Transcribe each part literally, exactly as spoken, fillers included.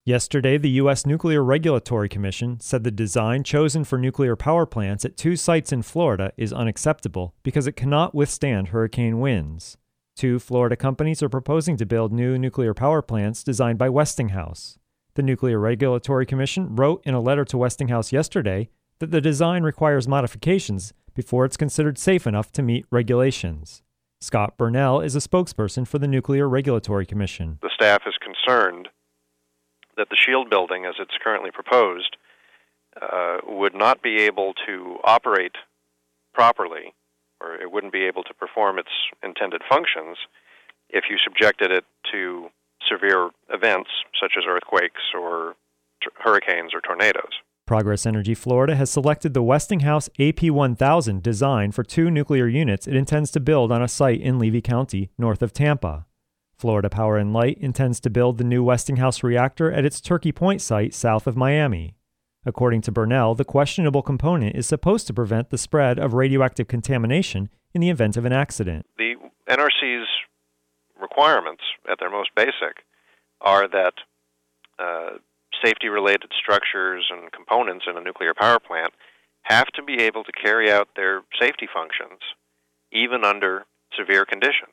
Yesterday, the U S Nuclear Regulatory Commission said the design chosen for nuclear power plants at two sites in Florida is unacceptable because it cannot withstand hurricane winds. Two Florida companies are proposing to build new nuclear power plants designed by Westinghouse. The Nuclear Regulatory Commission wrote in a letter to Westinghouse yesterday that the design requires modifications before it's considered safe enough to meet regulations. Scott Burnell is a spokesperson for the Nuclear Regulatory Commission. The staff is concerned that the shield building, as it's currently proposed, uh, would not be able to operate properly, or it wouldn't be able to perform its intended functions if you subjected it to severe events such as earthquakes or t- hurricanes or tornadoes. Progress Energy Florida has selected the Westinghouse A P one thousand design for two nuclear units it intends to build on a site in Levy County, north of Tampa. Florida Power and Light intends to build the new Westinghouse reactor at its Turkey Point site south of Miami. According to Burnell, the questionable component is supposed to prevent the spread of radioactive contamination in the event of an accident. The N R C's requirements, at their most basic, are that uh, safety-related structures and components in a nuclear power plant have to be able to carry out their safety functions even under severe conditions.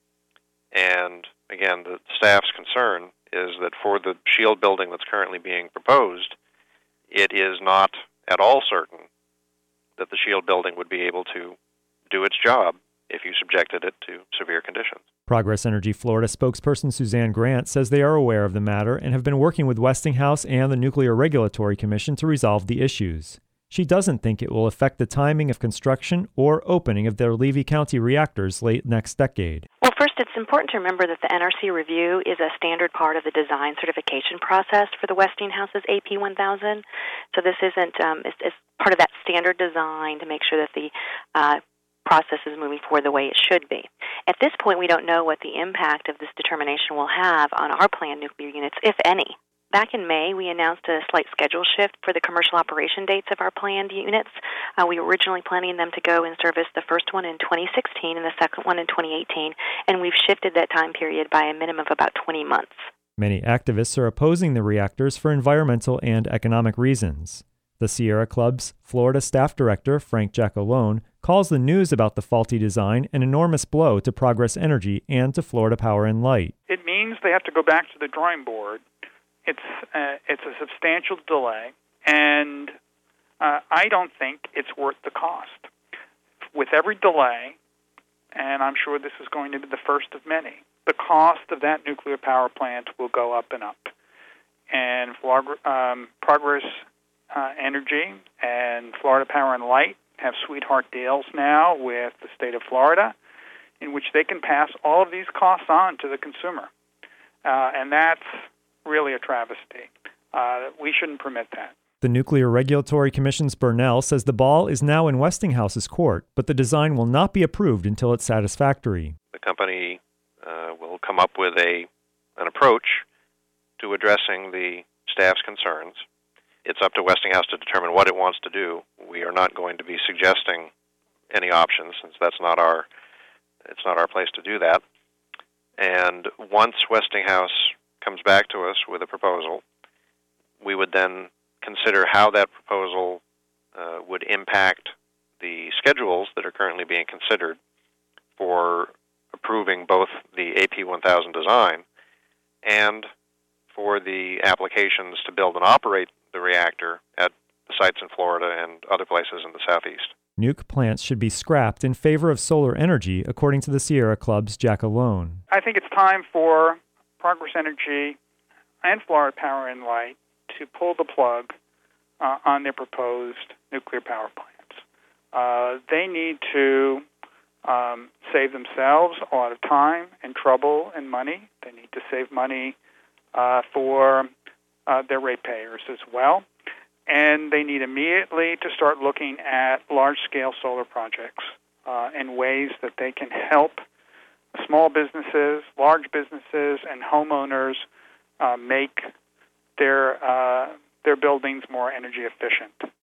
And again, the staff's concern is that for the shield building that's currently being proposed, it is not at all certain that the shield building would be able to do its job if you subjected it to severe conditions. Progress Energy Florida spokesperson Suzanne Grant says they are aware of the matter and have been working with Westinghouse and the Nuclear Regulatory Commission to resolve the issues. She doesn't think it will affect the timing of construction or opening of their Levy County reactors late next decade. Well, first, it's important to remember that the N R C review is a standard part of the design certification process for the Westinghouse's A P one thousand. So this isn't, um, it's, it's part of that standard design to make sure that the uh, process is moving forward the way it should be. At this point, we don't know what the impact of this determination will have on our planned nuclear units, if any. Back in May, we announced a slight schedule shift for the commercial operation dates of our planned units. Uh, we were originally planning them to go in service, the first one in twenty sixteen and the second one in twenty eighteen, and we've shifted that time period by a minimum of about twenty months. Many activists are opposing the reactors for environmental and economic reasons. The Sierra Club's Florida staff director, Frank Giacalone, calls the news about the faulty design an enormous blow to Progress Energy and to Florida Power and Light. It means they have to go back to the drawing board. It's uh, it's a substantial delay, and uh, I don't think it's worth the cost. With every delay, and I'm sure this is going to be the first of many, the cost of that nuclear power plant will go up and up. And um, Progress uh, Energy and Florida Power and Light have sweetheart deals now with the state of Florida in which they can pass all of these costs on to the consumer. Uh, and that's really a travesty. Uh, we shouldn't permit that. The Nuclear Regulatory Commission's Burnell says the ball is now in Westinghouse's court, but the design will not be approved until it's satisfactory. The company uh, will come up with a an approach to addressing the staff's concerns. It's up to Westinghouse to determine what it wants to do. We are not going to be suggesting any options, since that's not our it's not our place to do that. And once Westinghouse comes back to us with a proposal, we would then consider how that proposal uh, would impact the schedules that are currently being considered for approving both the A P one thousand design and for the applications to build and operate the reactor at the sites in Florida and other places in the southeast. Nuke plants should be scrapped in favor of solar energy, according to the Sierra Club's Giacalone. I think it's time for Progress Energy and Florida Power and Light to pull the plug uh, on their proposed nuclear power plants. Uh, they need to um, save themselves a lot of time and trouble and money. They need to save money uh, for uh, their ratepayers as well. And they need immediately to start looking at large-scale solar projects uh, and ways that they can help small businesses, large businesses, and homeowners uh, make their uh, their buildings more energy efficient.